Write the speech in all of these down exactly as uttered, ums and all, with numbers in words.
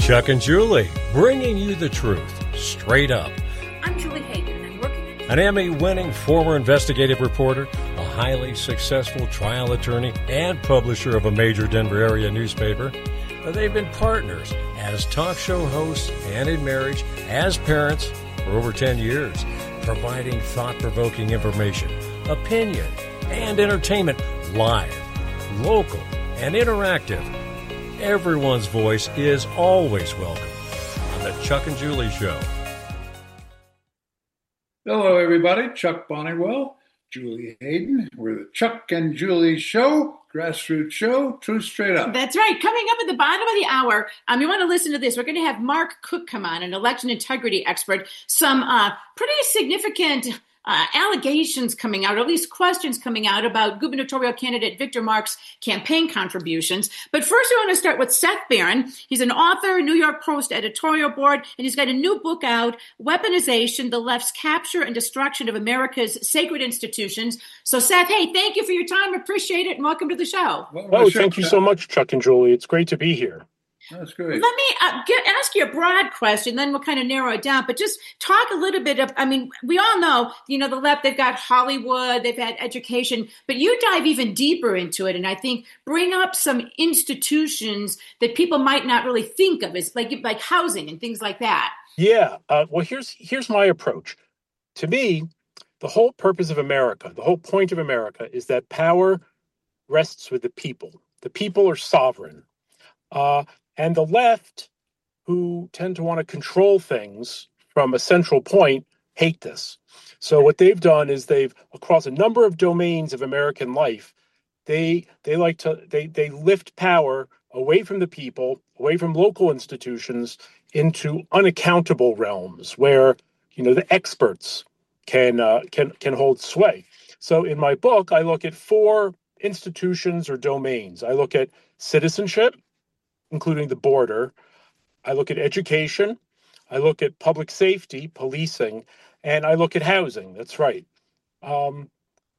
Chuck and Julie, bringing you the truth, straight up. I'm Julie Hayden, and I'm working at... An Emmy-winning former investigative reporter, a highly successful trial attorney, and publisher of a major Denver area newspaper. They've been partners as talk show hosts and in marriage, as parents, for over ten years, providing thought-provoking information, opinion, and entertainment live, local, and interactive. Everyone's voice is always welcome on the Chuck and Julie Show. Hello, everybody. Chuck Bonnewell, Julie Hayden. We're the Chuck and Julie Show, grassroots show, truth straight up. That's right. Coming up at the bottom of the hour, um, you want to listen to this. We're going to have Mark Cook come on, an election integrity expert. Some uh, pretty significant Uh, allegations coming out, or at least questions coming out about gubernatorial candidate Victor Mark's campaign contributions. But first, we want to start with Seth Barron. He's an author, New York Post editorial board, and he's got a new book out, Weaponization, the Left's Capture and Destruction of America's Sacred Institutions. So, Seth, hey, thank you for your time. Appreciate it, and welcome to the show. Well, oh, sure, thank you so much, Chuck and Julie. It's great to be here. That's great. Let me uh, get, ask you a broad question, then we'll kind of narrow it down. But just talk a little bit of, I mean, we all know, you know, the left, they've got Hollywood, they've had education, but you dive even deeper into it. And I think bring up some institutions that people might not really think of as like, like housing and things like that. Yeah. Uh, well, here's here's my approach. To me, the whole purpose of America, the whole point of America is that power rests with the people. The people are sovereign. Uh, And the left, who tend to want to control things from a central point, hate this. So what they've done is they've, across a number of domains of American life, they they like to they they lift power away from the people, away from local institutions, into unaccountable realms where, you know, the experts can uh, can can hold sway. So in my book, I look at four institutions or domains. I look at citizenship, including the border. I look at education. I look at public safety, policing, and I look at housing. That's right. Um,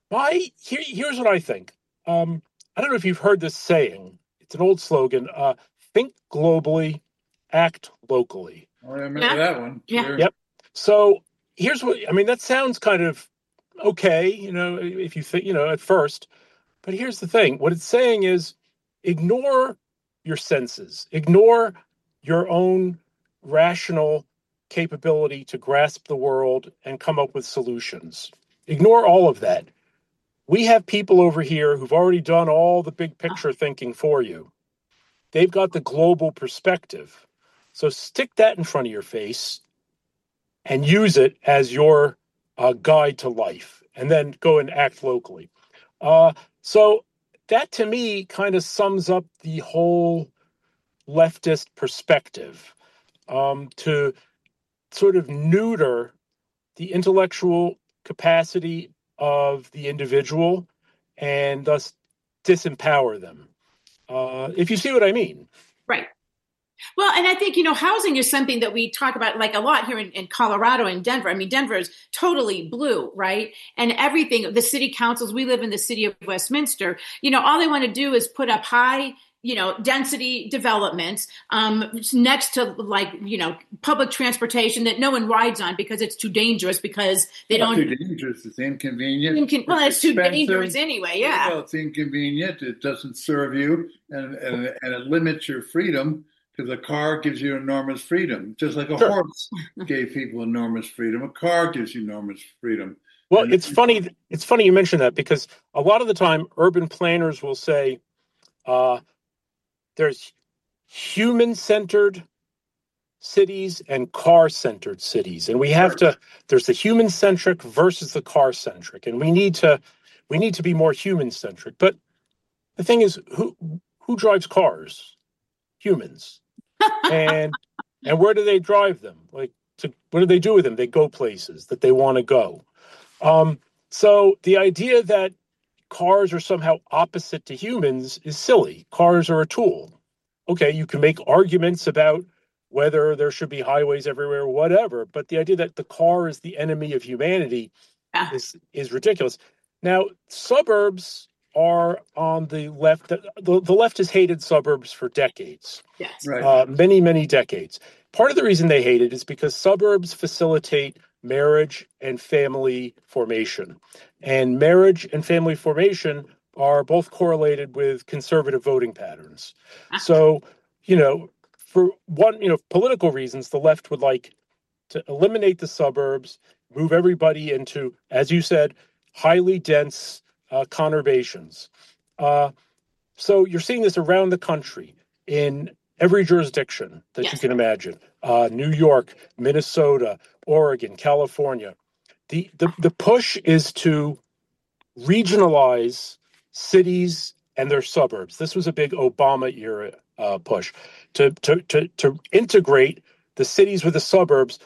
my here, here's what I think. Um, I don't know if you've heard this saying. It's an old slogan. Uh, think globally, act locally. Oh, I remember Yeah. that one. Yeah. Sure. Yep. So here's what I mean. That sounds kind of okay, you know, if you think, you know, at first. But here's the thing. What it's saying is ignore your senses. Ignore your own rational capability to grasp the world and come up with solutions. Ignore all of that. We have people over here who've already done all the big picture thinking for you. They've got the global perspective. So stick that in front of your face and use it as your uh, guide to life, and then go and act locally. Uh, so that, to me, kind of sums up the whole leftist perspective, um, to sort of neuter the intellectual capacity of the individual and thus disempower them. Uh, if you see what I mean. Right. Well, and I think, you know, housing is something that we talk about like a lot here in, in Colorado and Denver. I mean, Denver is totally blue, right? And everything, the city councils, we live in the city of Westminster, you know, all they want to do is put up high, you know, density developments um, next to like, you know, public transportation that no one rides on because it's too dangerous because they Not don't. too dangerous. It's inconvenient. Incon- well, it's too expensive. dangerous anyway. Yeah. Well, it's inconvenient. It doesn't serve you, and and, and it limits your freedom. Because a car gives you enormous freedom, just like a Sure. horse gave people enormous freedom. A car gives you enormous freedom. Well, And- it's funny. It's funny you mention that, because a lot of the time, urban planners will say uh, there's human-centered cities and car-centered cities, and we have Sure. to. There's the human-centric versus the car-centric, and we need to we need to be more human-centric. But the thing is, who who drives cars? Humans. and and where do they drive them? Like, to, what do they do with them? They go places that they want to go. Um, so the idea that cars are somehow opposite to humans is silly. Cars are a tool. Okay, you can make arguments about whether there should be highways everywhere, whatever, but the idea that the car is the enemy of humanity Yeah. is is ridiculous. Now, suburbs are on the left. The, the left has hated suburbs for decades, Yes. Right. uh, many, many decades. Part of the reason they hate it is because suburbs facilitate marriage and family formation. And marriage and family formation are both correlated with conservative voting patterns. So, you know, for one, you know, political reasons, the left would like to eliminate the suburbs, move everybody into, as you said, highly dense uh, conurbations. Uh, so you're seeing this around the country in every jurisdiction that Yes. you can imagine. Uh, New York, Minnesota, Oregon, California. The, the, the push is to regionalize cities and their suburbs. This was a big Obama era uh, push to, to, to, to integrate the cities with the suburbs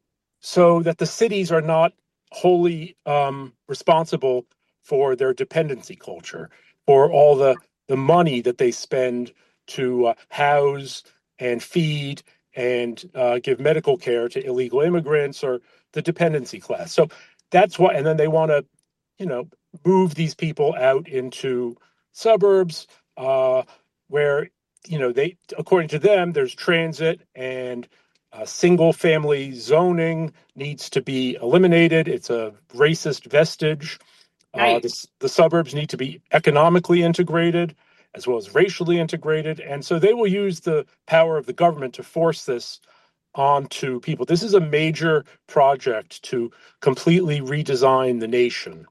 so that the cities are not wholly um, responsible for their dependency culture, for all the, the money that they spend to uh, house and feed and uh, give medical care to illegal immigrants or the dependency class. So that's why, and then they want to, you know, move these people out into suburbs uh, where, you know, they, according to them, there's transit and uh, single family zoning needs to be eliminated. It's a racist vestige. Right. Uh, the, the suburbs need to be economically integrated as well as racially integrated. And so they will use the power of the government to force this onto people. This is a major project to completely redesign the nation.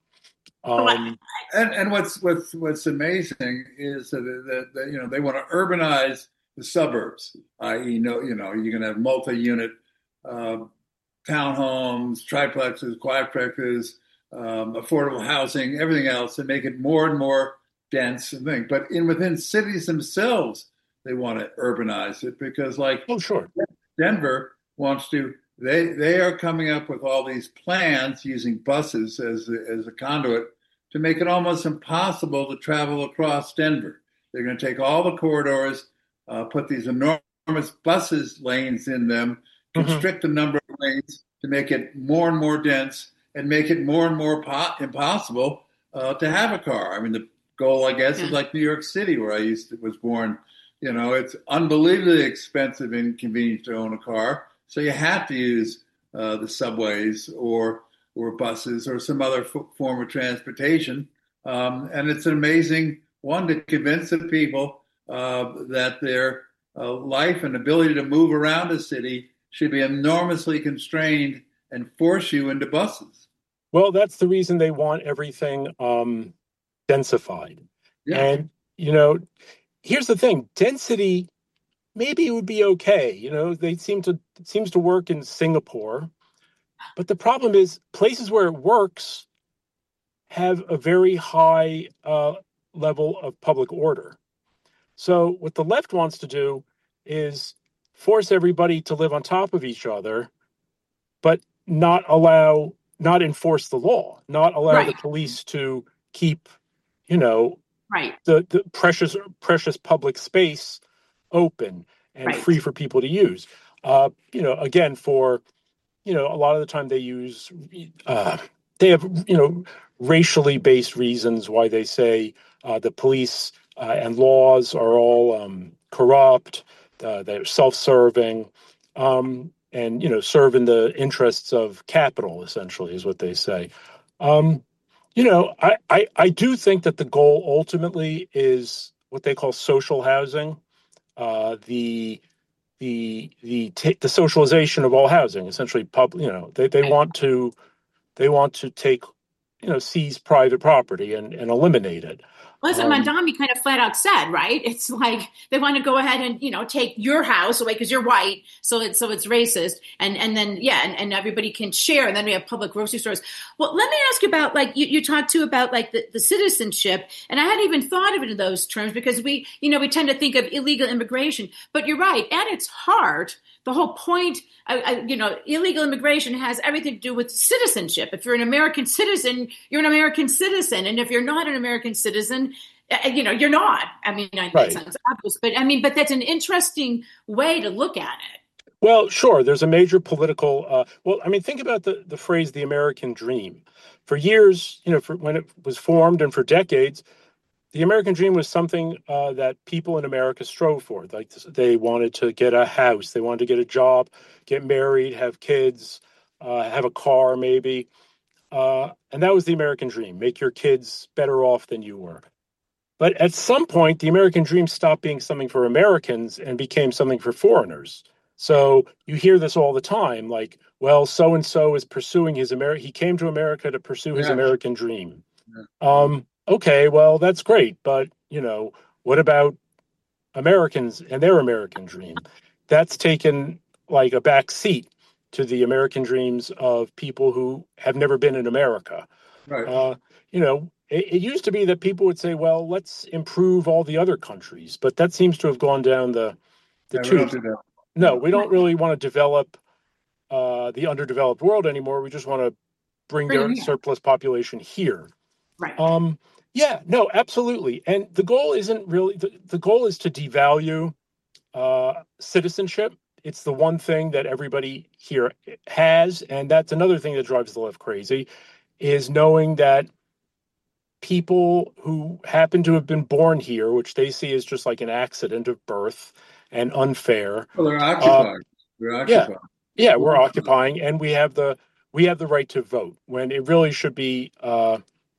Um, and and what's what's what's amazing is that, that, that you know they want to urbanize the suburbs. that is, you know, you know, you're going to have multi-unit uh, townhomes, triplexes, quadplexes, um, affordable housing, everything else, and make it more and more dense and thing. But in within cities themselves, they want to urbanize it because, like, oh, sure, Denver wants to. They they are coming up with all these plans using buses as as a conduit to make it almost impossible to travel across Denver. They're going to take all the corridors, uh, put these enormous buses lanes in them, constrict mm-hmm. the number of lanes to make it more and more dense, and make it more and more po- impossible uh, to have a car. I mean, the goal, I guess, yeah. is like New York City, where I used to was born. You know, it's unbelievably expensive and inconvenient to own a car. So you have to use uh, the subways or or buses or some other f- form of transportation. Um, and it's an amazing one to convince the people uh, that their uh, life and ability to move around a city should be enormously constrained and force you into buses. Well, that's the reason they want everything um, densified. Yeah. And, you know, here's the thing, density, maybe it would be okay. You know, they seem to, it seems to work in Singapore. But the problem is places where it works have a very high uh, level of public order. So what the left wants to do is force everybody to live on top of each other, but not allow, not enforce the law, not allow right. the police to keep, you know, right. the, the precious, precious public space open and right. free for people to use. Uh, you know, again, for, you know, a lot of the time they use, uh, they have, you know, racially based reasons why they say uh, the police uh, and laws are all um, corrupt, uh, they're self-serving, um, and, you know, serve in the interests of capital, essentially, is what they say. Um, you know, I, I, I do think that the goal ultimately is what they call social housing, uh, the the the t- the socialization of all housing, essentially. Pub, you know, they, they want to they want to take, you know, seize private property and, and eliminate it. Well, as um, Mamdani kind of flat out said, right? It's like they want to go ahead and, you know, take your house away because you're white, so it's so it's racist, and and then yeah, and, and everybody can share, and then we have public grocery stores. Well, let me ask you about, like, you, you talked too about like the, the citizenship, and I hadn't even thought of it in those terms because we, you know, we tend to think of illegal immigration, but you're right. At its heart, the whole point, I, I, you know, illegal immigration has everything to do with citizenship. If you're an American citizen, you're an American citizen. And if you're not an American citizen, uh, you know, you're not. I mean, I, right. that sounds obvious, but I mean, but that's an interesting way to look at it. Well, sure. There's a major political, uh, well, I mean, think about the, the phrase, the American dream. For years, you know, for when it was formed and for decades, the American dream was something uh, that people in America strove for. Like they wanted to get a house, they wanted to get a job, get married, have kids, uh, have a car, maybe. Uh, and that was the American dream: make your kids better off than you were. But at some point, the American dream stopped being something for Americans and became something for foreigners. So you hear this all the time, like, well, so and so is pursuing his America. He came to America to pursue his Yeah. American dream. Yeah. Um, okay, well, that's great, but you know, what about Americans and their American dream? That's taken like a back seat to the American dreams of people who have never been in America. Right. Uh, you know, it, it used to be that people would say, well, let's improve all the other countries, but that seems to have gone down the, the Yeah, we tube. don't do that. No, we don't really want to develop uh, the underdeveloped world anymore. We just want to bring Bring their them here. surplus population here. Right. Um, yeah, no, absolutely. And the goal isn't really, the, the goal is to devalue uh, citizenship. It's the one thing that everybody here has. And that's another thing that drives the left crazy, is knowing that people who happen to have been born here, which they see as just like an accident of birth and unfair. Well, they're occupied. Uh, they're yeah, occupied. yeah, we're occupying, and we have the we have the right to vote when it really should be. Uh,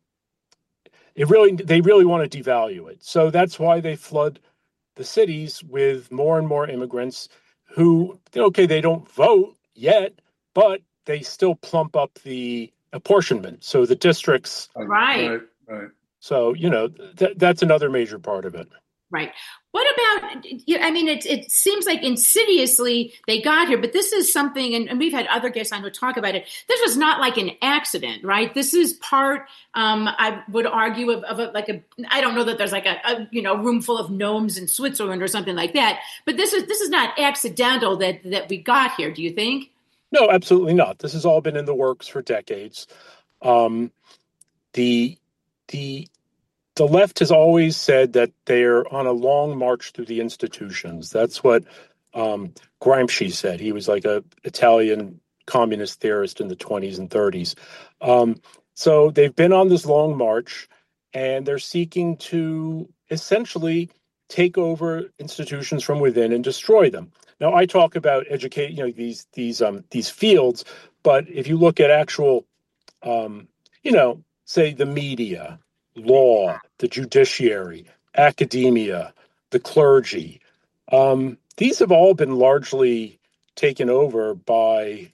it really they really want to devalue it, so that's why they flood the cities with more and more immigrants who, okay, they don't vote yet, but they still plump up the apportionment, so the districts. Right. Right. Right. So you know th- that's another major part of it. Right. What about, I mean, it, it seems like insidiously they got here, but this is something, and, and we've had other guests on who talk about it. This was not like an accident, right? This is part, um, I would argue, of, of a, like a, I don't know that there's like a, a, you know, room full of gnomes in Switzerland or something like that, but this is, this is not accidental that, that we got here. Do you think? No, absolutely not. This has all been in the works for decades. Um, the, the, The left has always said that they're on a long march through the institutions. That's what um, Gramsci said. He was like a Italian communist theorist in the twenties and thirties. Um, so they've been on this long march, and they're seeking to essentially take over institutions from within and destroy them. Now, I talk about educate, you know, these these um, these fields, but if you look at actual, um, you know, say the media, law, the judiciary, academia, the clergy. Um, these have all been largely taken over by,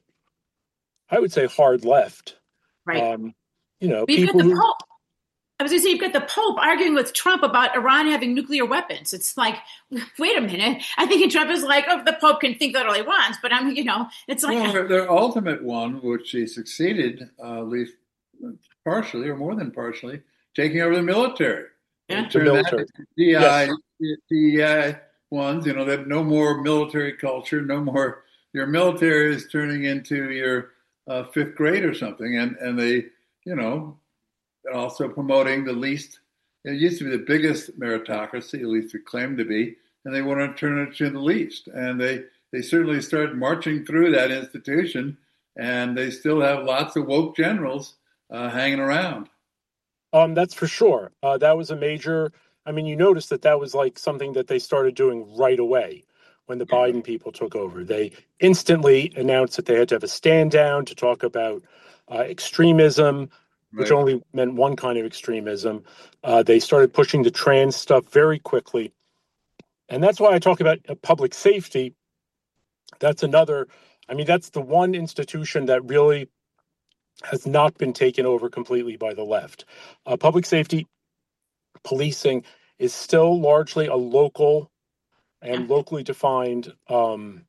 I would say, hard left. Right. Um, you know, We've people got the who. Pope. I was going to say, you've got the Pope arguing with Trump about Iran having nuclear weapons. It's like, wait a minute. I think Trump is like, oh, the Pope can think that all he wants, but I'm, you know, it's like. Well, their, their ultimate one, which he succeeded, uh, at least partially or more than partially, taking over the military. Yeah. Turn The military. that D I, Yes. D I ones, you know, they have no more military culture, no more. Your military is turning into your uh, fifth grade or something, and and they, you know, also promoting the least. It used to be the biggest meritocracy, at least it claimed to be, and they want to turn it to the least. And they they certainly started marching through that institution, and they still have lots of woke generals uh, hanging around. Um, that's for sure. Uh, that was a major. I mean, you notice that that was like something that they started doing right away when the Biden people took over. They instantly announced that they had to have a stand down to talk about uh, extremism, which Right. only meant one kind of extremism. Uh, they started pushing the trans stuff very quickly. And that's why I talk about uh, public safety. That's another, I mean, that's the one institution that really has not been taken over completely by the left. Uh, public safety, policing is still largely a local and locally defined, um,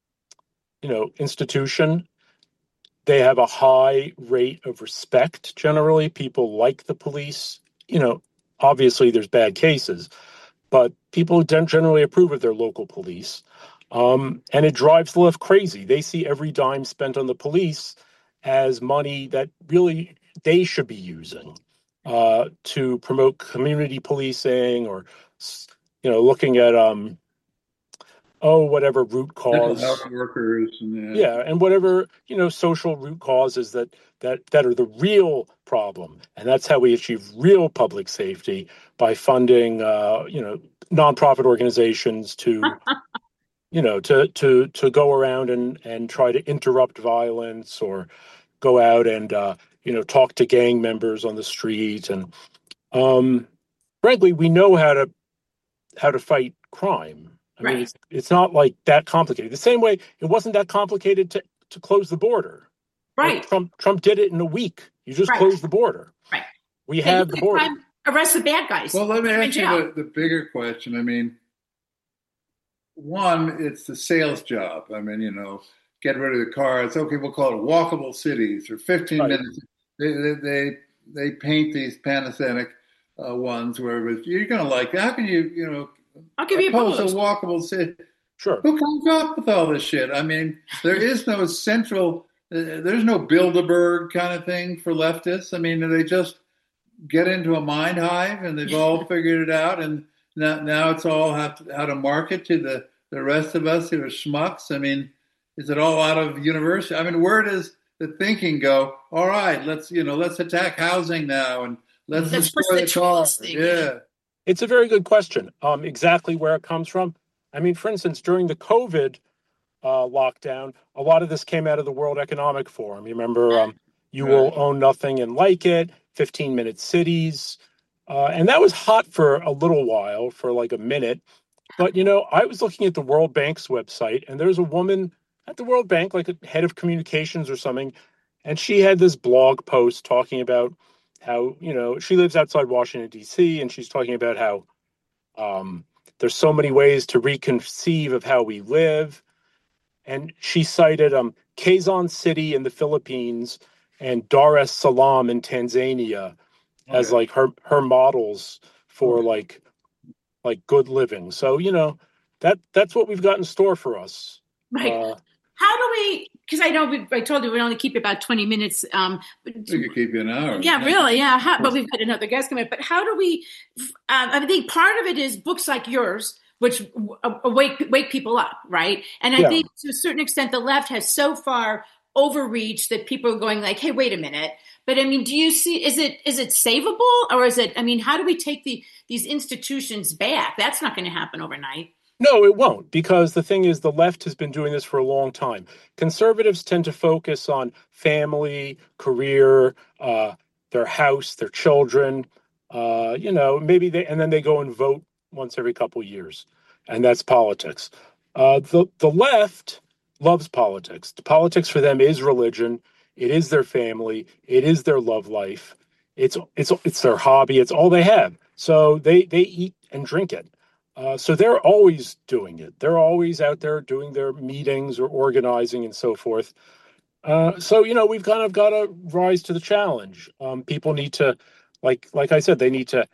you know, institution. They have a high rate of respect. Generally, people like the police. You know, obviously there's bad cases, but people don't generally approve of their local police. Um, and it drives the left crazy. They see every dime spent on the police as money that really they should be using uh, to promote community policing, or, you know, looking at um, oh, whatever root Mental cause. health workers and Yeah, and whatever, you know, social root causes that that that are the real problem, and that's how we achieve real public safety by funding, uh, you know, nonprofit organizations to, you know, to to to go around and and try to interrupt violence or go out and uh, you know talk to gang members on the street, and um, frankly, we know how to how to fight crime. I mean, Right. it's it's not like that complicated. The same way it wasn't that complicated to, to close the border. Like Right. Trump Trump did it in a week. You just Right. close the border. Right. We Yeah, have you the fight border. crime, arrest the bad guys. well, let me Put 'em in ask you jail. the, the bigger question. I mean, one, it's the sales job. I mean, you know, get rid of the cars. Okay, we'll call it walkable cities or fifteen Right. minutes. They they they, they paint these Panasonic uh, ones where it's, you're going to like. How can you you know I'll give you a oppose a boost. walkable city? Sure. Who comes up with all this shit? I mean, there is no central. Uh, there's no Bilderberg kind of thing for leftists. I mean, they just get into a mind hive and they've all figured it out, and now, now it's all how to, how to market to the, the rest of us who are schmucks. I mean, is it all out of university? I mean, where does the thinking go? All right, let's you know let's attack housing now and let's Let's push destroy the the car. tools thing. Yeah, It's a very good question. Um, exactly where it comes from. I mean, for instance, during the COVID uh, lockdown, a lot of this came out of the World Economic Forum. You remember, um, you Right. will own nothing and like it, fifteen-minute cities. Uh, and that was hot for a little while, for like a minute. But, you know, I was looking at the World Bank's website, and there's a woman at the World Bank, like a head of communications or something, and she had this blog post talking about how, you know, she lives outside Washington, D C, and she's talking about how um, there's so many ways to reconceive of how we live. And she cited um, Quezon City in the Philippines and Dar es Salaam in Tanzania Oh, as yeah. like her her models for Oh, yeah. like like good living. So you know that that's what we've got in store for us. Right. Uh, How do we? Because I know we, I told you we only keep about twenty minutes. Um, but- We could keep you an hour. yeah, really, yeah. How, but we've got another guest coming up. But how do we? Um, I think part of it is books like yours, which w- wake wake people up, right? And I Yeah. think to a certain extent, the left has so far overreached that people are going like, "Hey, wait a minute." But I mean, do you see? Is it is it savable, or is it? I mean, how do we take the these institutions back? That's not going to happen overnight. No, it won't, because the thing is, the left has been doing this for a long time. Conservatives tend to focus on family, career, uh, their house, their children, uh, you know, maybe they, and then they go and vote once every couple of years, and that's politics. Uh, the the left loves politics. Politics for them is religion. It is their family. It is their love life. It's it's it's their hobby. It's all they have. So they they eat and drink it. Uh, so they're always doing it. They're always out there doing their meetings or organizing and so forth. Uh, so, you know, we've kind of got to rise to the challenge. Um, people need to, like like I said, they need to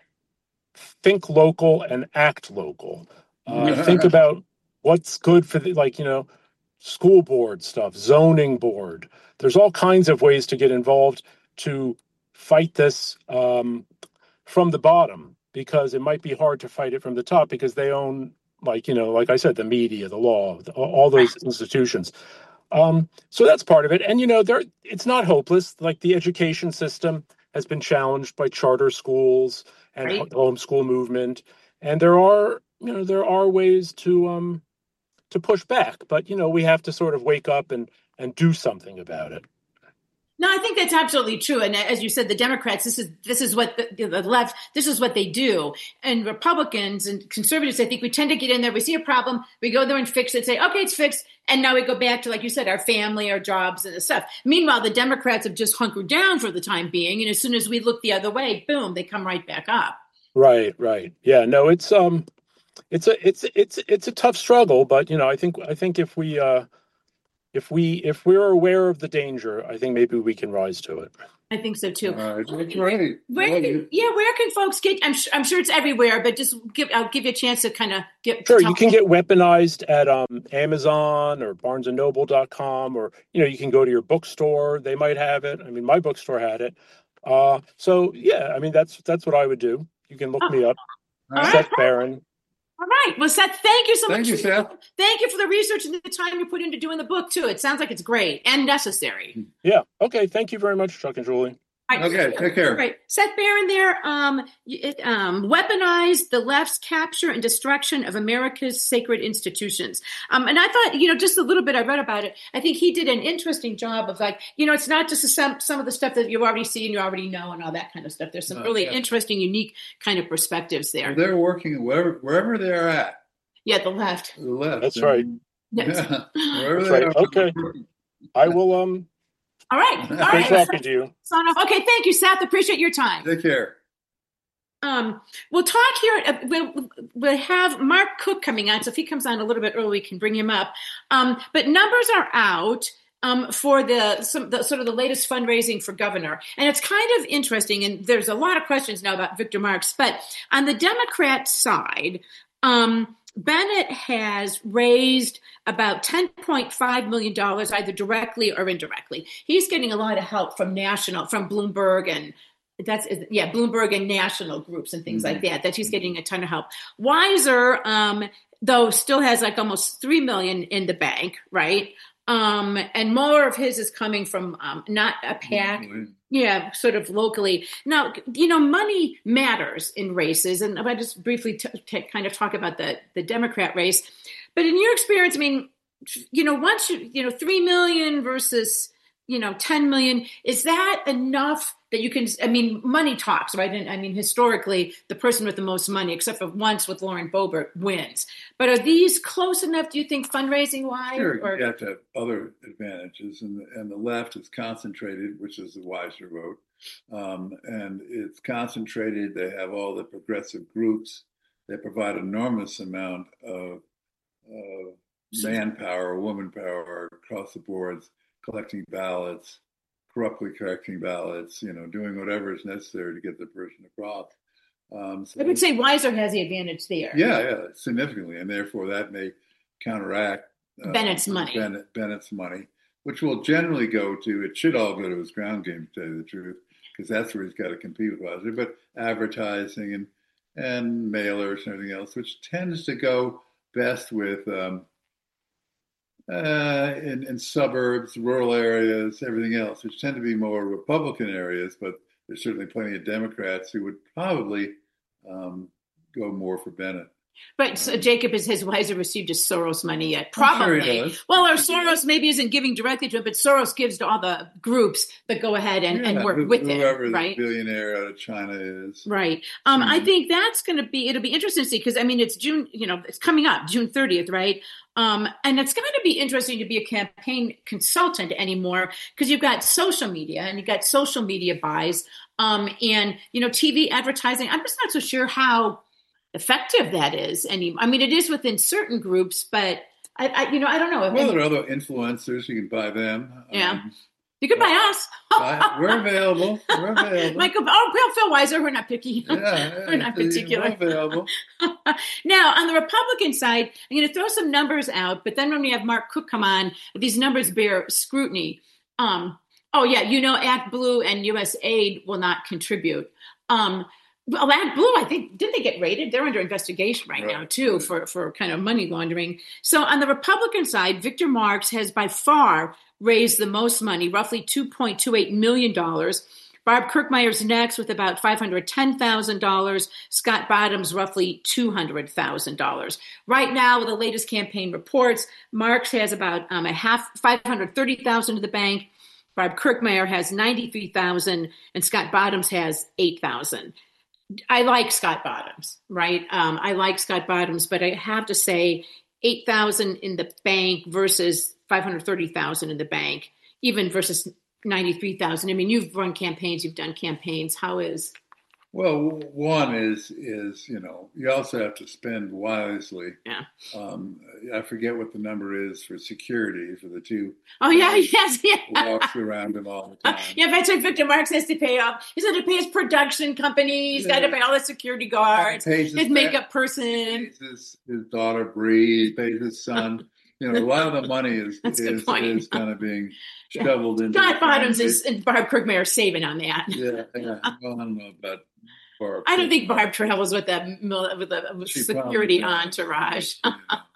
think local and act local. Uh, think about what's good for the, like, you know, school board stuff, zoning board. There's all kinds of ways to get involved to fight this um, from the bottom, because it might be hard to fight it from the top because they own, like, you know, like I said, the media, the law, the, all those institutions. Um, so that's part of it. And, you know, there it's not hopeless. Like the education system has been challenged by charter schools and Right. the homeschool movement. And there are, you know, there are ways to um, to push back. But, you know, we have to sort of wake up and, and do something about it. No, I think that's absolutely true. And as you said, the Democrats, this is this is what the, the left, this is what they do. And Republicans and conservatives, I think we tend to get in there. We see a problem, we go there and fix it, say, okay, it's fixed. And now we go back to, like you said, our family, our jobs, and the stuff. Meanwhile, the Democrats have just hunkered down for the time being. And as soon as we look the other way, boom, they come right back up. Right, right. Yeah, no, it's um it's a it's it's it's a tough struggle, but you know, I think I think if we uh if we if we're aware of the danger, I think maybe we can rise to it. I think so too. All right, that's right. Where Well, can, you- yeah, where can folks get? I'm sure, I'm sure it's everywhere, but just give I'll give you a chance to kind of get. Sure, tell you can me. get weaponized at um, Amazon or barnes and noble dot com, or you know, you can go to your bookstore. They might have it. I mean, my bookstore had it. Uh, so yeah, I mean, that's that's what I would do. You can look Oh, me up, all right. Seth Barron. All right. Well, Seth, thank you so Thank much. you, Seth. Thank you for the research and the time you put into doing the book, too. It sounds like it's great and necessary. Yeah. Okay. Thank you very much, Chuck and Julie. Right. Okay, take care. Right. Seth Barron there, um, it, um, weaponized the left's capture and destruction of America's sacred institutions. Um, and I thought, you know, just a little bit I read about it, I think he did an interesting job of like, you know, it's not just a, some, some of the stuff that you already see and you already know and all that kind of stuff. There's some No, really yeah. interesting, unique kind of perspectives there. They're working wherever, wherever they're at. Yeah, the left. The left. That's right. Yes. Yeah, wherever That's they right. are. Okay. I will, um, All right. All good right. talking to you. Sign off. Okay. Thank you, Seth. Appreciate your time. Take care. Um, we'll talk here. Uh, we'll, we'll have Mark Cook coming on. So if he comes on a little bit early, we can bring him up. Um, but numbers are out um, for the, some, the sort of the latest fundraising for governor. And it's kind of interesting. And there's a lot of questions now about Victor Marx. But on the Democrat side, um, Bennett has raised about ten point five million dollars, either directly or indirectly. He's getting a lot of help from national, from Bloomberg and that's, yeah, Bloomberg and national groups and things mm-hmm. like that, that he's getting a ton of help. Weiser, um, though, still has like almost three million dollars in the bank, right? Um, and more of his is coming from um, not a PAC. Mm-hmm. Yeah, sort of locally. Now, you know, money matters in races. And I just briefly t- t- kind of talk about the, the Democrat race. But in your experience, I mean, you know, once you, you know, three million versus, you know, ten million, is that enough that you can, I mean, money talks, right? And I mean, historically, the person with the most money, except for once with Lauren Boebert, wins. But are these close enough, do you think, fundraising wise? Sure, or? you have to have other advantages. And the, and the left is concentrated, which is the Weiser vote. Um, and it's concentrated. They have all the progressive groups. They provide enormous amount of uh, manpower, woman power across the boards, collecting ballots, corruptly collecting ballots, you know, doing whatever is necessary to get the person across. Um, so I would say Weiser has the advantage there. Yeah, yeah, significantly. And therefore that may counteract uh, Bennett's money. Bennett, Bennett's money, which will generally go to, it should all go to his ground game, to tell you the truth, because that's where he's got to compete with Weiser, but advertising and, and mailers and everything else, which tends to go best with um, Uh, in, in suburbs, rural areas, everything else, which tend to be more Republican areas, but there's certainly plenty of Democrats who would probably um, go more for Bennett. But so Jacob, is has Weiser received his Soros money yet? Probably. Sure he does. Well, or Soros maybe isn't giving directly to him, but Soros gives to all the groups that go ahead and, yeah, and work who, with whoever him, right? the billionaire out of China is. Right. Um, mm-hmm. I think that's going to be, it'll be interesting to see, because I mean, it's June, you know, it's coming up, June thirtieth, right? Um, and it's going to be interesting to be a campaign consultant anymore, because you've got social media and you've got social media buys um, and, you know, T V advertising. I'm just not so sure how effective that is anymore. I mean, it is within certain groups, but I, I you know, I don't know. Well, there are other influencers. You can buy them. Yeah. Um, you could buy us. buy, we're available. We're available. Michael, oh, Phil Weiser, we're not picky. Yeah, yeah, we're not particular. We're available. Now, on the Republican side, I'm going to throw some numbers out, but then when we have Mark Cook come on, these numbers bear scrutiny. Um, oh, yeah, you know, ActBlue and U S Aid will not contribute. Um, Well, ActBlue, I think, didn't they get raided? They're under investigation right, right now, too, for, for kind of money laundering. So on the Republican side, Victor Marx has by far raised the most money, roughly two point two eight million dollars. Barb Kirkmeyer's next with about five hundred ten thousand dollars. Scott Bottoms, roughly two hundred thousand dollars. Right now, with the latest campaign reports, Marx has about um, a half, five hundred thirty thousand dollars to the bank. Barb Kirkmeyer has ninety-three thousand dollars, and Scott Bottoms has eight thousand dollars. I like Scott Bottoms, right? Um, I like Scott Bottoms, but I have to say eight thousand dollars in the bank versus five hundred thirty thousand dollars in the bank, even versus ninety-three thousand dollars. I mean, you've run campaigns, you've done campaigns. How is? Well, one is, is you know, you also have to spend wisely. Yeah. Um, I forget what the number is for security for the two. Oh, yeah, um, yes, yeah. Walks around him all the time. Uh, yeah, that's what Victor Marx has to pay off. He's got to pay his production company. He's yeah. got to pay all the security guards, his, his makeup person. Pays his, his daughter, Bree, pays his son. You know, a lot of the money is is, is kind of being shoveled yeah. into. Scott Bottoms is, and Barb Kirkmeyer are saving on that. Yeah, yeah. Well, I don't know about Barb I don't think Barb. Barb travels with a mil- with a She security probably does. entourage. She,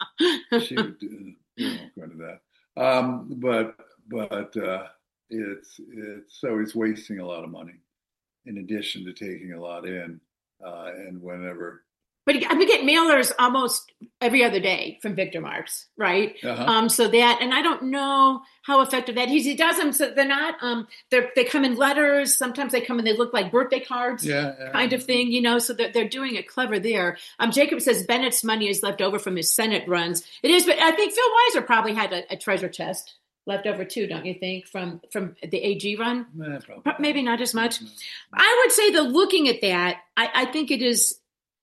uh, she would do, you know, according to that. Um, but but uh, it's it's so he's wasting a lot of money in addition to taking a lot in, uh, and whenever. But we get mailers almost every other day from Victor Marx, right? Uh-huh. Um, so that, and I don't know how effective that is. He does them, so they're not. Um, they they come in letters. Sometimes they come and they look like birthday cards, Yeah, yeah. kind of thing, you know. So they're they're doing it clever there. Um, Jacob says Bennett's money is left over from his Senate runs. It is, but I think Phil Weiser probably had a, a treasure chest left over too, don't you think, from from the A G run? Eh, probably. Maybe not as much. No. I would say that looking at that, I, I think it is.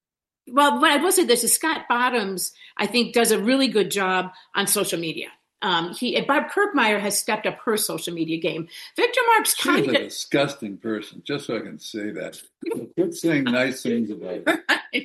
Well, what I will say this is Scott Bottoms, I think, does a really good job on social media. Um, he Bob Kirkmeyer has stepped up her social media game. Victor Marx She's kind a of disgusting person, just so I can say that. Quit saying nice things about her.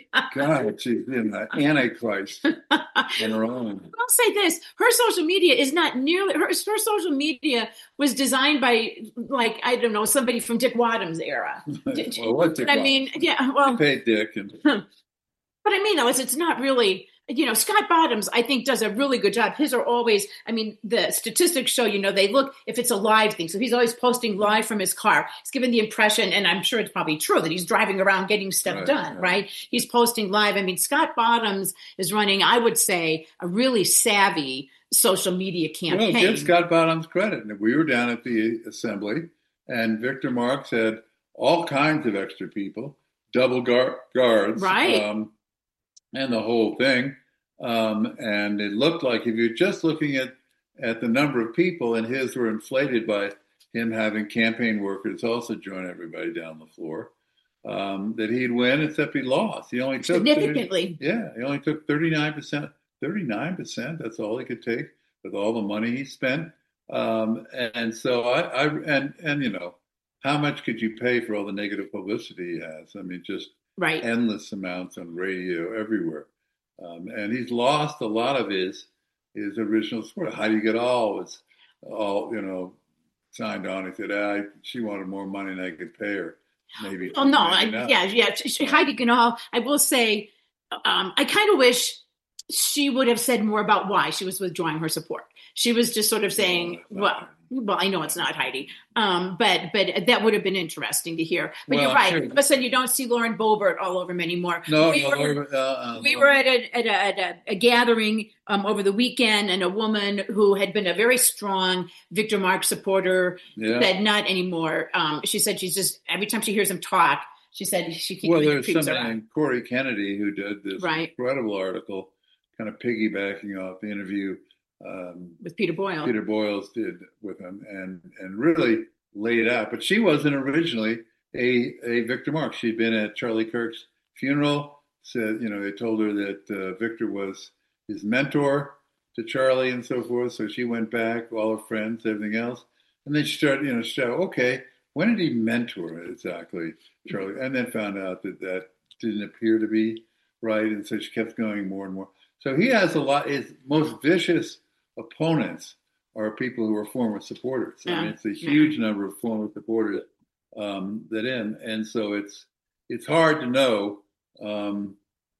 God, she's an antichrist in her own. I'll say this: her social media is not nearly her. Her social media was designed by, like, I don't know, somebody from Dick Wadham's era. Well, what Dick I Wadham? mean, yeah, well, Pay Dick and but I mean, though, is it's not really, you know, Scott Bottoms, I think, does a really good job. His are always, I mean, the statistics show, you know, they look, if it's a live thing. So he's always posting live from his car. He's given the impression, and I'm sure it's probably true, that he's driving around getting stuff Right, done, right. right? He's posting live. I mean, Scott Bottoms is running, I would say, a really savvy social media campaign. Well, give Scott Bottoms credit. And we were down at the assembly, and Victor Marx had all kinds of extra people, double guard, guards, Right. um, and the whole thing. Um, and it looked like if you're just looking at, at the number of people, and his were inflated by him having campaign workers also join everybody down the floor, um, that he'd win, except he lost. He only took Significantly. thirty, yeah, he only took thirty-nine percent. thirty-nine percent. That's all he could take with all the money he spent. Um, and so I, I and and you know, how much could you pay for all the negative publicity he has? I mean, just Right. endless amounts on radio everywhere. Um, and he's lost a lot of his his original support. Heidi Goodall was all, you know, signed on. He said, ah, she wanted more money than I could pay her. Maybe. Oh, no. I, maybe not. yeah, yeah. She- she- Heidi Ganahl, I will say, um, I kind of wish she would have said more about why she was withdrawing her support. She was just sort of saying, No, well, not well, I know it's not Heidi, um, but but that would have been interesting to hear. But Well, you're right. sure. All of a sudden, you don't see Lauren Boebert all over him anymore. No, we no, were, uh, uh, we were at a, at a, at a, a gathering um, over the weekend, and a woman who had been a very strong Victor Marx supporter yeah. said, not anymore. Um, she said she's just, every time she hears him talk, she said she keeps Well, getting there's creeps somebody around. named Corey Kennedy who did this Right. incredible article, kind of piggybacking off the interview um, With Peter Boyle. Peter Boyles did with him, and and really laid out. But she wasn't originally a a Victor Marx. She'd been at Charlie Kirk's funeral. Said, you know, they told her that uh, Victor was his mentor to Charlie and so forth. So she went back, all her friends, everything else, and then she started, you know, she said, okay, when did he mentor exactly Charlie? And then found out that that didn't appear to be right, and so she kept going more and more. So he has a lot. His most vicious opponents are people who are former supporters. Yeah. I mean, it's a huge yeah. number of former supporters um, that in, and so it's it's hard to know. Um,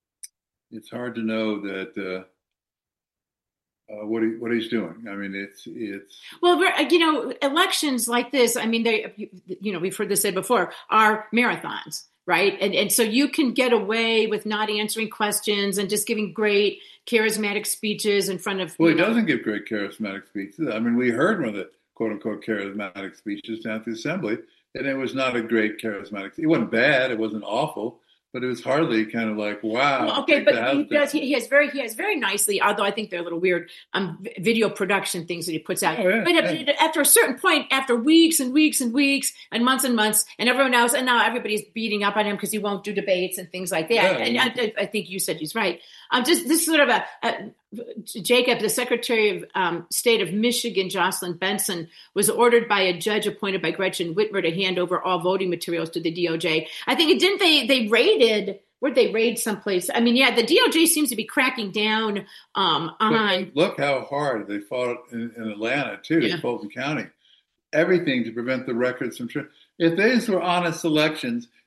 it's hard to know that uh, uh, what he what he's doing. I mean, it's it's well, we're, you know, elections like this. I mean, they, you know, we've heard this said before, are marathons. Right. And and so you can get away with not answering questions and just giving great charismatic speeches in front of. Well, he know, doesn't give great charismatic speeches. I mean, we heard one of the quote unquote charismatic speeches down at the assembly, and it was not a great charismatic. It wasn't bad. It wasn't awful. But it was hardly kind of like, wow. Well, okay, but he does. He, he has very, he has very nicely. Although I think they're a little weird, um, video production things that he puts out. Oh, yeah, but yeah. after a certain point, after weeks and weeks and weeks and months and months, and everyone else, and now everybody's beating up on him because he won't do debates and things like that. Yeah, and yeah. I, I think you said he's right. Um, just this sort of a, a Jacob, the Secretary of um, State of Michigan, Jocelyn Benson, was ordered by a judge appointed by Gretchen Whitmer to hand over all voting materials to the D O J. I think it didn't. They they raided. Where'd they raid someplace? I mean, yeah, the D O J seems to be cracking down um, on. But look how hard they fought in, in Atlanta too, Yeah. in Fulton County. Everything to prevent the records from. Tra- if these were honest elections,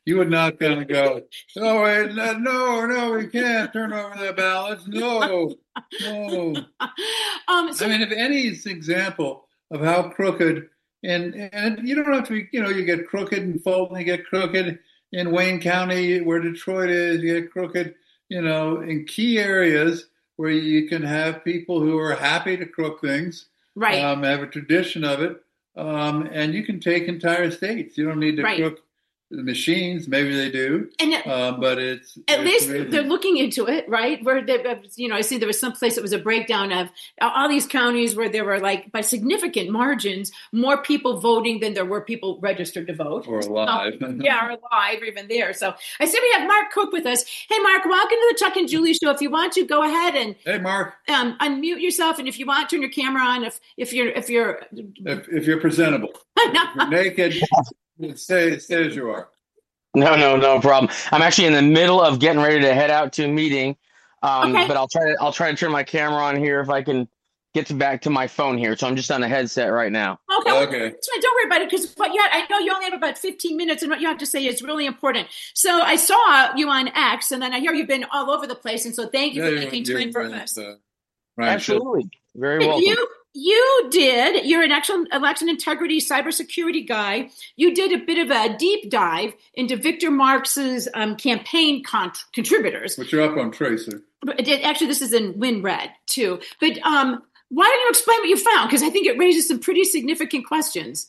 You would not kind of go, oh, wait, no, no, no, we can't turn over the ballots. No, no. um, so- I mean, if any example of how crooked, and and you don't have to be, you know, you get crooked in Fulton, you get crooked in Wayne County where Detroit is, you get crooked, you know, in key areas where you can have people who are happy to crook things, right? Um, have a tradition of it, um, and you can take entire states. You don't need to right. crook the machines. Maybe they do, and it, um, but it's at it's least amazing. They're looking into it, right? Where they, you know, I see there was some place that was a breakdown of all these counties where there were like by significant margins more people voting than there were people registered to vote or alive. So, yeah, or alive, or even there. So I see we have Mark Cook with us. Hey, Mark, welcome to the Chuck and Julie Show. If you want to, go ahead and hey, Mark, um, unmute yourself, and if you want, turn your camera on. If if you're if you're if, if you're presentable, if you're naked, stay stay as you are. No, no, no problem. I'm actually in the middle of getting ready to head out to a meeting, um, okay. but I'll try to I'll try to turn my camera on here if I can get to back to my phone here. So I'm just on a headset right now. Okay, well, okay. That's fine. Don't worry about it because what you had, I know you only have about fifteen minutes, and what you have to say is really important. So I saw you on X, and then I hear you've been all over the place, and so thank you Yeah, for you're- making you're time for right, us. uh, Ryan Absolutely, very But welcome. You you did. You're an election election integrity cybersecurity guy. You did a bit of a deep dive into Victor Marx's um, campaign con- contributors. But you're up on Tracer. But it did, actually, this is in WinRed too. But um, why don't you explain what you found? Because I think it raises some pretty significant questions.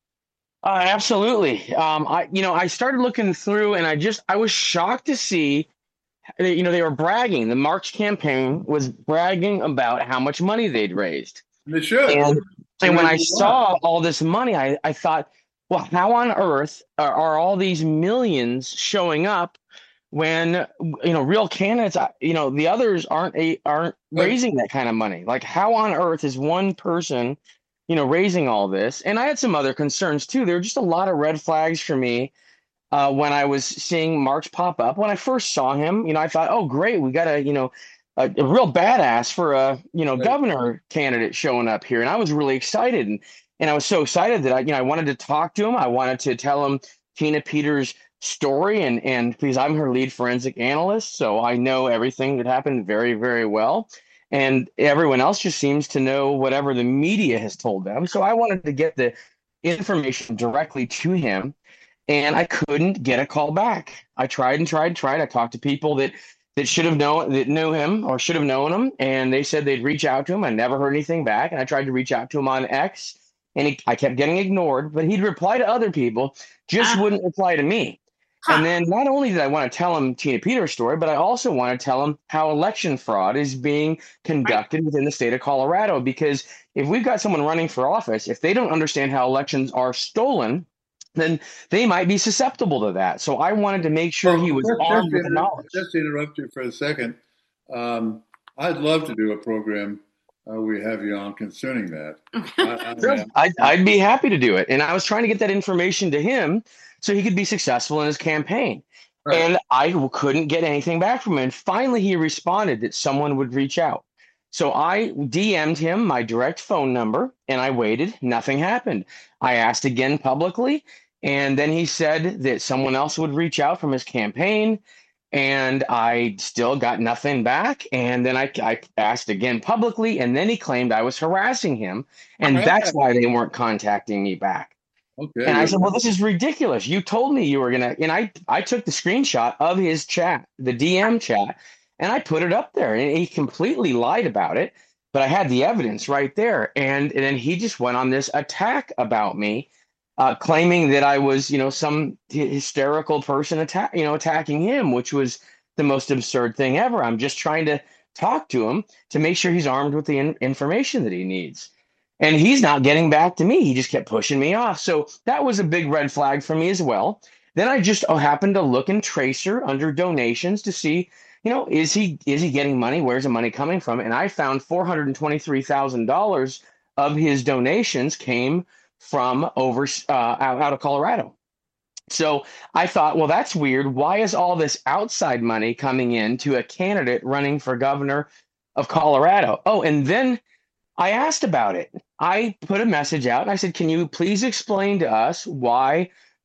Uh, absolutely. Um, I, you know, I started looking through, and I just, I was shocked to see, you know, they were bragging. The Marx campaign was bragging about how much money they'd raised. They should. And, and when I They saw all this money, I, I thought, well, how on earth are, are all these millions showing up when, you know, real candidates, you know, the others aren't a, aren't raising that kind of money? Like, how on earth is one person, you know, raising all this? And I had some other concerns too. There were just a lot of red flags for me uh, when I was seeing Marx pop up. When I first saw him, you know, I thought, oh, great, we got a, you know, a, a real badass for a, you know, Right. governor candidate showing up here. And I was really excited. And, and I was so excited that I, you know, I wanted to talk to him. I wanted to tell him Tina Peters' story, and, and because I'm her lead forensic analyst, so I know everything that happened very, very well. And everyone else just seems to know whatever the media has told them. So I wanted to get the information directly to him, and I couldn't get a call back. I tried and tried and tried. I talked to people that that should have known that knew him or should have known him, and they said they'd reach out to him. I never heard anything back, and I tried to reach out to him on X, and he, I kept getting ignored. But he'd reply to other people, just Ah. wouldn't reply to me. Huh. And then not only did I want to tell him Tina Peters' story, but I also want to tell him how election fraud is being conducted within the state of Colorado. Because if we've got someone running for office, if they don't understand how elections are stolen, then they might be susceptible to that. So I wanted to make sure he was just, armed just with the to, knowledge. just to interrupt you for a second, um, I'd love to do a program uh, we have you on concerning that. I, I Sure. mean, I'd, I'd be happy to do it. And I was trying to get that information to him so he could be successful in his campaign. Right. And I couldn't get anything back from him. And finally, he responded that someone would reach out. So I D M'd him my direct phone number, and I waited. Nothing happened. I asked again publicly, and then he said that someone else would reach out from his campaign, and I still got nothing back. And then I, I asked again publicly, and then he claimed I was harassing him, and Right. that's why they weren't contacting me back. okay. And I said, well, this is ridiculous. You told me you were going to, and I, I took the screenshot of his chat, the D M chat, and I put it up there, and he completely lied about it, but I had the evidence right there. And, and then he just went on this attack about me, uh, claiming that I was, you know, some hy- hysterical person attack, you know, attacking him, which was the most absurd thing ever. I'm just trying to talk to him to make sure he's armed with the in- information that he needs. And he's not getting back to me. He just kept pushing me off. So that was a big red flag for me as well. Then I just oh, happened to look in Tracer under donations to see, you know, is he is he getting money? Where's the money coming from? And I found four hundred twenty-three thousand dollars of his donations came from over uh, out, out of Colorado. So I thought, well, that's weird. Why is all this outside money coming in to a candidate running for governor of Colorado? Oh, and then I asked about it. I put a message out and I said, can you please explain to us why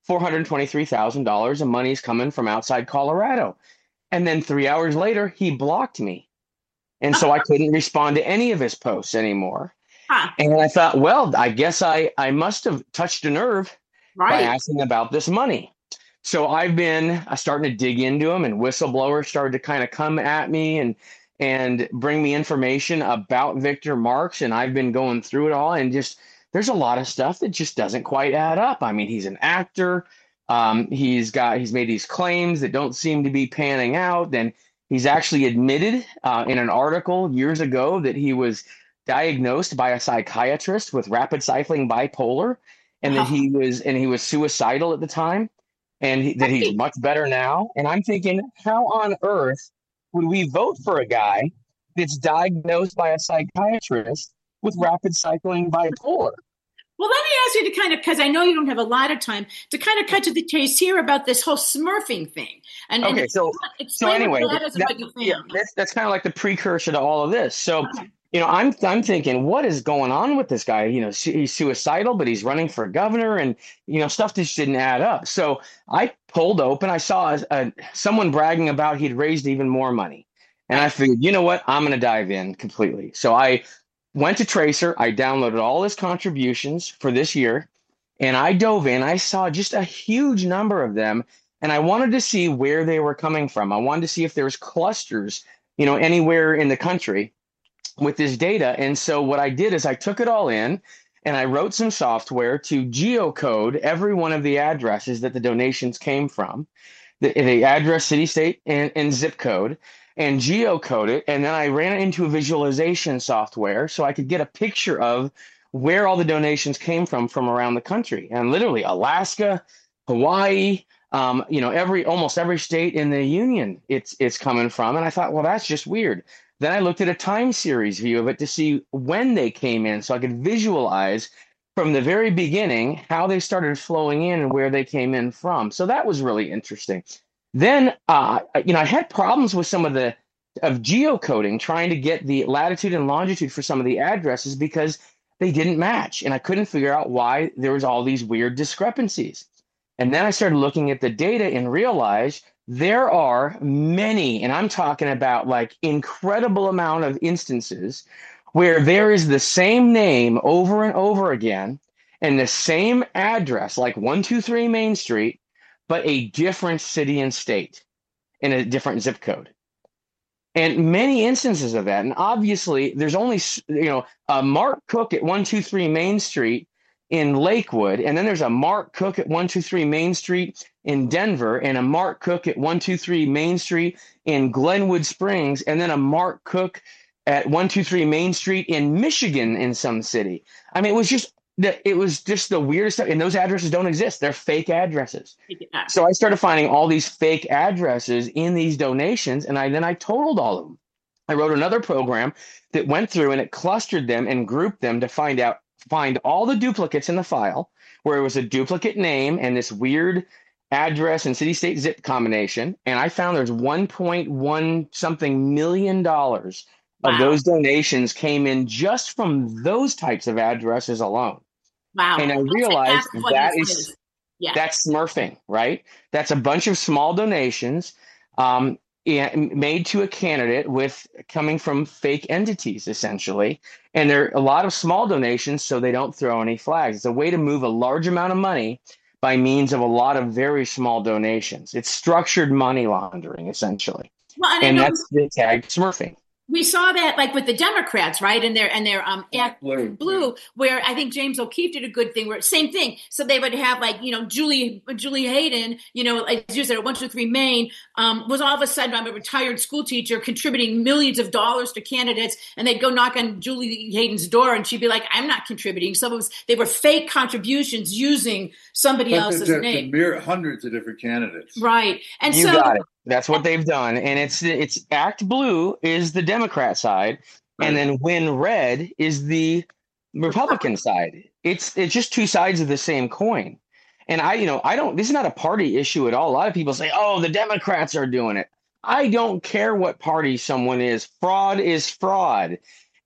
four hundred twenty-three thousand dollars of money's coming from outside Colorado. And then three hours later, he blocked me. And so I couldn't respond to any of his posts anymore. Huh. And I thought, well, I guess I, I must have touched a nerve Right. by asking about this money. So I've been uh, starting to dig into him, and whistleblowers started to kind of come at me and and bring me information about Victor Marx. And I've been going through it all, and just there's a lot of stuff that just doesn't quite add up. I mean, he's an actor. Um, he's got he's made these claims that don't seem to be panning out. And he's actually admitted uh, in an article years ago that he was diagnosed by a psychiatrist with rapid cycling bipolar, and that he was and he was suicidal at the time, and he, that he's much better now. And I'm thinking, how on earth would we vote for a guy that's diagnosed by a psychiatrist with rapid cycling bipolar? Well, let me ask you to kind of, because I know you don't have a lot of time, to kind of cut to the chase here about this whole smurfing thing. And, okay, and so so anyway, what that is and that, what you found. yeah, that's that's kind of like the precursor to all of this. So, you know, I'm I'm thinking, what is going on with this guy? You know, su- he's suicidal, but he's running for governor, and you know, stuff just didn't add up. So I pulled open. I saw a, a, someone bragging about he'd raised even more money, and I figured, you know what, I'm going to dive in completely. So I went to Tracer. I downloaded all his contributions for this year, and I dove in. I saw just a huge number of them, and I wanted to see where they were coming from. I wanted to see if there was clusters, you know, anywhere in the country with this data. And so what I did is I took it all in, and I wrote some software to geocode every one of the addresses that the donations came from, the, the address, city, state, and, and zip code, and geocode it. And then I ran it into a visualization software so I could get a picture of where all the donations came from from around the country. And literally Alaska, Hawaii, um, you know, every almost every state in the union it's it's coming from. And I thought, well, that's just weird. Then I looked at a time series view of it to see when they came in so I could visualize from the very beginning how they started flowing in and where they came in from. So that was really interesting. Then, uh, you know, I had problems with some of the of geocoding, trying to get the latitude and longitude for some of the addresses because they didn't match. And I couldn't figure out why there was all these weird discrepancies. And then I started looking at the data and realized there are many, and I'm talking about like incredible amount of instances where there is the same name over and over again and the same address, like one two three Main Street, but a different city and state in a different zip code. And many instances of that. And obviously, there's only, you know, a Mark Cook at one two three Main Street in Lakewood, and then there's a Mark Cook at one two three Main Street in Denver, and a Mark Cook at one two three Main Street in Glenwood Springs, and then a Mark Cook at one two three Main Street in Michigan in some city. I mean, it was just it was just the weirdest stuff. And those addresses don't exist. They're fake addresses. Yeah. So I started finding all these fake addresses in these donations, and I then I totaled all of them. I wrote another program that went through and it clustered them and grouped them to find out find all the duplicates in the file where it was a duplicate name and this weird address and city state zip combination. And I found there's one point one something million dollars of wow. those donations came in just from those types of addresses alone. Wow. And I that's realized that is, is. Yeah. that's smurfing, right? That's a bunch of small donations um, made to a candidate with coming from fake entities, essentially. And there are a lot of small donations so they don't throw any flags. It's a way to move a large amount of money by means of a lot of very small donations. It's structured money laundering, essentially. Well, and and that's the tag smurfing. We saw that like with the Democrats, right? And their and their um act blue, blue, where I think James O'Keefe did a good thing where same thing. So they would have like, you know, Julie Julie Hayden, you know, as you said, at one two three Main, um, was all of a sudden I'm a retired school teacher contributing millions of dollars to candidates, and they'd go knock on Julie Hayden's door and she'd be like, I'm not contributing. Some of they were fake contributions using somebody but else's to, name. To mirror hundreds of different candidates. Right. And you so got it. That's what they've done. And it's it's Act Blue is the Democrat side, right. And then Win Red is the Republican side. It's it's just two sides of the same coin. And I, you know, I don't this is not a party issue at all. A lot of people say, oh, the Democrats are doing it. I don't care what party someone is. Fraud is fraud.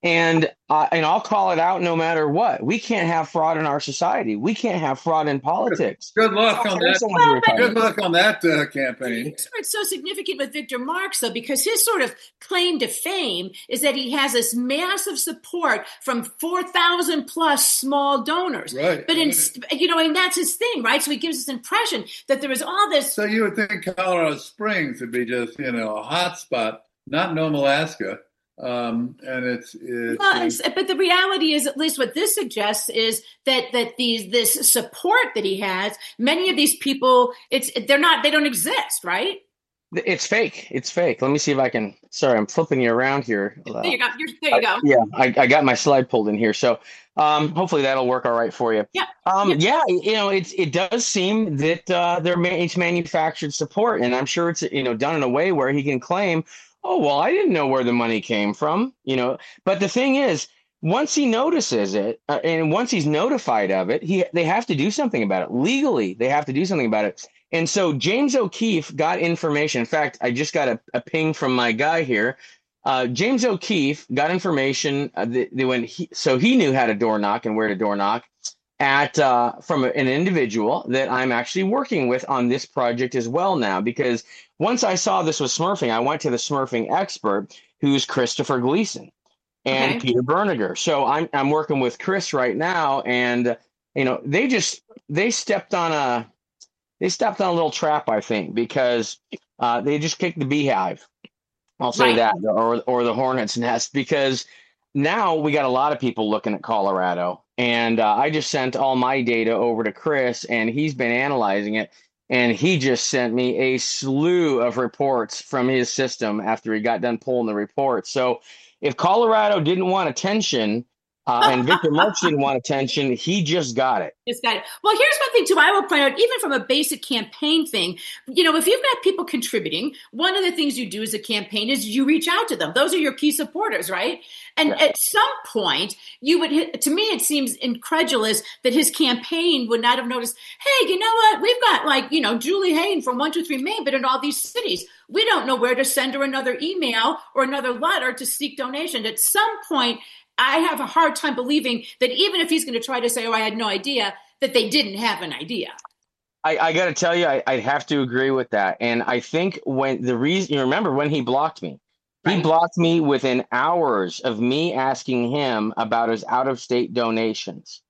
And uh, and I'll call it out no matter what. We can't have fraud in our society. We can't have fraud in politics. Good luck on that. Well, but- Good luck on that uh, campaign. Here's where it's so significant with Victor Marx, though, because his sort of claim to fame is that he has this massive support from four thousand plus small donors. Right. But in right. you know, and that's his thing, right? So he gives this impression that there is all this. So you would think Colorado Springs would be just, you know, a hot spot, not Nome, Alaska. Um, and it's, it's, Well, it's, but the reality is, at least what this suggests is that that these this support that he has, many of these people, it's they're not they don't exist, right? It's fake. It's fake. Let me see if I can. Sorry, I'm flipping you around here. There you go. You're, there you go. I, yeah, I, I got my slide pulled in here, so um, hopefully that'll work all right for you. Yeah. Um, yeah. yeah. You know, it's it does seem that uh, they're ma- it's manufactured support, and I'm sure it's you know done in a way where he can claim, oh well, I didn't know where the money came from. You know, but the thing is, once he notices it, uh, and once he's notified of it, he they have to do something about it legally. They have to do something about it. And so James O'Keefe got information. In fact, I just got a, a ping from my guy here. Uh, James O'Keefe got information uh, that, that when he, so he knew how to door knock and where to door knock at uh, from a, an individual that I'm actually working with on this project as well now. Because once I saw this was smurfing, I went to the smurfing expert, who's Christopher Gleason and Okay. Peter Berniger. So I'm I'm working with Chris right now, and uh, you know they just they stepped on a they stepped on a little trap, I think, because uh, they just kicked the beehive. I'll say Right. that, or or the hornet's nest, because now we got a lot of people looking at Colorado, and uh, I just sent all my data over to Chris, and he's been analyzing it, and he just sent me a slew of reports from his system after he got done pulling the reports. So if Colorado didn't want attention, uh, and Victor Marx didn't want attention, he just got it. Just got it. Well, here's one thing, too, I will point out, even from a basic campaign thing, you know, if you've got people contributing, one of the things you do as a campaign is you reach out to them. Those are your key supporters, right? And Yeah. at some point, you would hit, to me, it seems incredulous that his campaign would not have noticed, hey, you know what? We've got, like, you know, Julie Hayden from one two three Maine, but in all these cities. We don't know where to send her another email or another letter to seek donation. At some point, I have a hard time believing that even if he's going to try to say, oh, I had no idea, that they didn't have an idea. I, I got to tell you, I, I'd have to agree with that. And I think when the reason, you remember when he blocked me, he Right. blocked me within hours of me asking him about his out of state donations.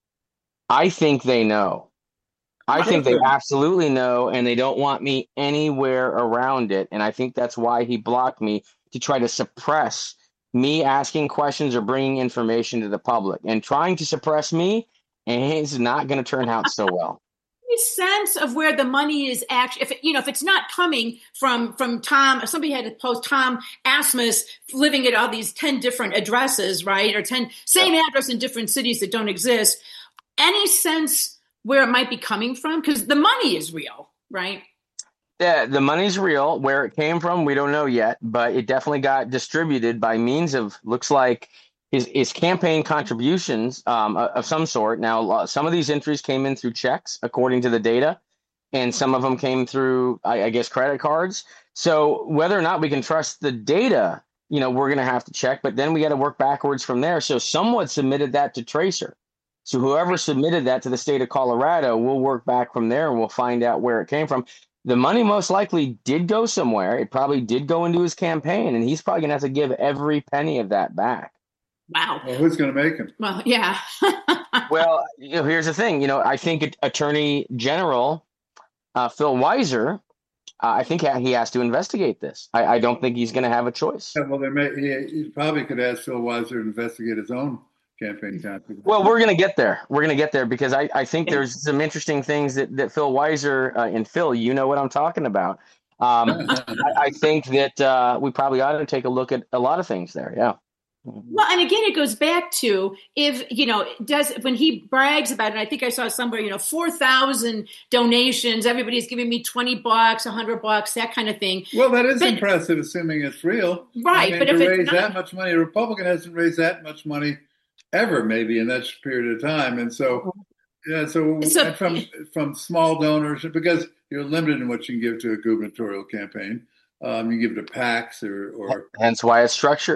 I think they know. I think they absolutely know, and they don't want me anywhere around it. And I think that's why he blocked me, to try to suppress me asking questions or bringing information to the public. And trying to suppress me, and it's not going to turn out so well. Any sense of where the money is actually, if it, you know, if it's not coming from from Tom, if somebody had to post Tom Asmus living at all these ten different addresses, right, or ten same address in different cities that don't exist. Any sense where it might be coming from? Because the money is real, right? Yeah, the money's real. Where it came from, we don't know yet, but it definitely got distributed by means of, looks like, his, his campaign contributions um, of some sort. Now, some of these entries came in through checks, according to the data, and some of them came through, I, I guess, credit cards. So whether or not we can trust the data, you know, we're going to have to check, but then we got to work backwards from there. So someone submitted that to Tracer. So whoever submitted that to the state of Colorado, we'll work back from there, and we'll find out where it came from. The money most likely did go somewhere. It probably did go into his campaign, and he's probably going to have to give every penny of that back. Wow. Well, who's going to make him? Well, yeah. Well, you know, here's the thing. You know, I think Attorney General uh, Phil Weiser, uh, I think he has to investigate this. I, I don't think he's going to have a choice. Yeah, well, they may, he, he probably could ask Phil Weiser to investigate his own campaign contributions. Well, we're going to get there. We're going to get there because I, I think there's some interesting things that, that Phil Weiser uh, and Phil, you know what I'm talking about. Um, I, I think that uh, we probably ought to take a look at a lot of things there. Yeah. Well, and again, it goes back to if, you know, does when he brags about it, I think I saw somewhere, you know, four thousand donations, everybody's giving me twenty bucks, a hundred bucks, that kind of thing. Well, that is But- impressive, assuming it's real. Right, I mean, but to if it's raise not- that much money, a Republican hasn't raised that much money ever, maybe in that period of time. And so, yeah, so, So- and from from small donors, because you're limited in what you can give to a gubernatorial campaign. Um, you give it to PACs or, or Hence why it's structured.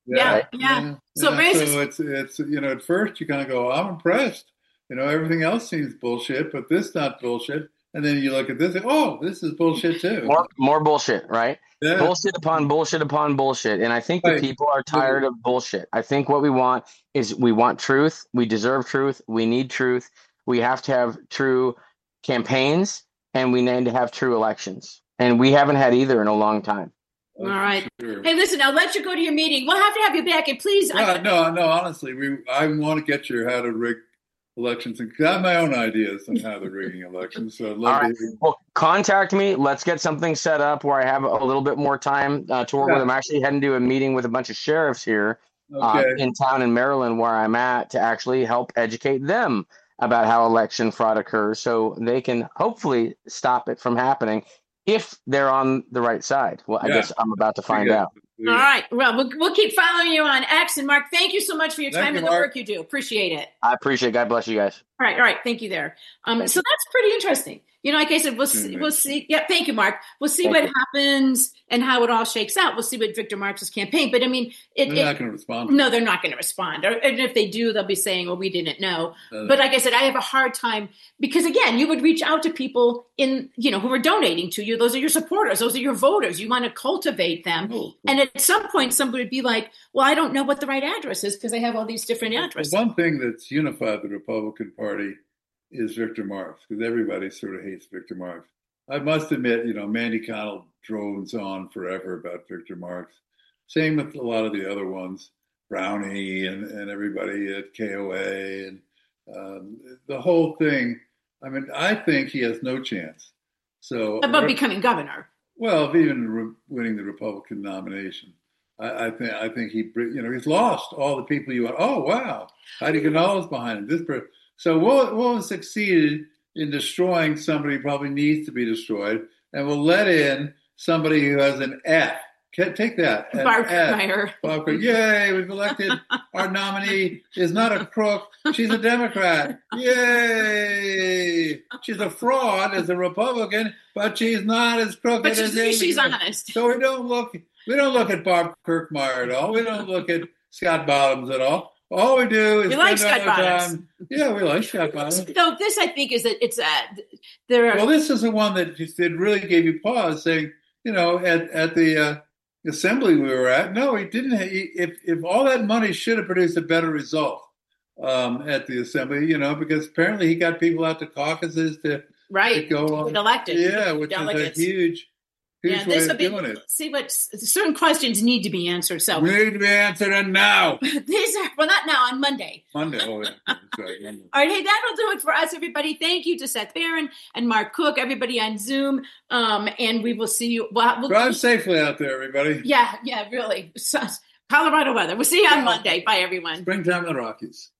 Yeah, Right? yeah. yeah, So yeah. raises. So it's it's you know at first you kind of go, I'm impressed. You know, everything else seems bullshit, but this not bullshit. And then you look at this, and, oh, this is bullshit too. More, more bullshit, right? Yeah, Bullshit upon bullshit upon bullshit. And I think the right. people are tired of bullshit. I think what we want is we want truth. We deserve truth. We need truth. We have to have true campaigns, and we need to have true elections. And we haven't had either in a long time. All right. Sure. Hey, listen, I'll let you go to your meeting. We'll have to have you back. And please. No, I, no, no. Honestly, we I want to get your how to rig elections, and I have my own ideas on how to rigging elections. So I'd love All right. to. Well, contact me. Let's get something set up where I have a little bit more time uh, to work Yeah. with. I'm actually heading to a meeting with a bunch of sheriffs here uh, Okay. in town in Maryland where I'm at to actually help educate them about how election fraud occurs so they can hopefully stop it from happening if they're on the right side. Well, I Yeah. guess I'm about to find Yeah. out. all right. Well, well, we'll keep following you on X. And Mark, thank you so much for your Thank time you, and the Mark. work you do. Appreciate it. I appreciate it. God bless you guys. All right, all right. Thank you there. Um, so that's pretty interesting. You know, like I said, we'll see, Mhm. we'll see. Yeah, thank you, Mark. We'll see Thank what you. happens and how it all shakes out. We'll see what Victor Marx's campaign. But I mean, it, They're it not going to respond. no, they're not going to respond. Or, and if they do, they'll be saying, "Well, we didn't know." Uh, But like I said, I have a hard time because again, you would reach out to people in you know who are donating to you. Those are your supporters. Those are your voters. You want to cultivate them. oh, And at some point, somebody would be like, "Well, I don't know what the right address is because they have all these different the addresses." one thing that's unified the Republican Party is Victor Marx, because everybody sort of hates Victor Marx. I must admit, you know, Mandy Connell drones on forever about Victor Marx. Same with a lot of the other ones, Brownie and, and everybody at K O A and um, the whole thing. I mean, I think he has no chance. So About becoming governor. well, of even re- winning the Republican nomination. I, I think I think he, you know, he's lost all the people you want. Oh wow, Heidi Ganahl is behind him. This per- so we'll we'll have succeeded in destroying somebody who probably needs to be destroyed, and we'll let in somebody who has an F. Can't take that. An Barb F. Meyer. Barb, yay! We've elected our nominee is not a crook. She's a Democrat. Yay! She's a fraud as a Republican, but she's not as crooked But as she's, Amy. she's honest. So we don't look we don't look at Bob Kirkmeyer at all. We don't look at Scott Bottoms at all. All we do is We like spend Scott our Bottoms. time. Yeah, we like Scott Bottoms. No, this I think is that it's uh, there are Well, this is the one that just it really gave you pause, saying, you know, at at the uh, assembly we were at, no, he didn't. He, if if all that money should have produced a better result um, at the assembly, you know, because apparently he got people out to caucuses to, right to go on, get elected. yeah, which delegates. is a huge, huge Yeah, way this will of be. doing it. See what certain questions need to be answered. So We need to be answered and now. these are well, not now on Monday. Monday. Oh, yeah. That's right. Monday. All right, hey, that'll do it for us, everybody. Thank you to Seth Barron and Mark Cook, everybody on Zoom, um, and we will see you. Well, we'll Drive safely out there, everybody. yeah, yeah, really. So, Colorado weather. We'll see you on Monday. Bye, everyone. Springtime in the Rockies.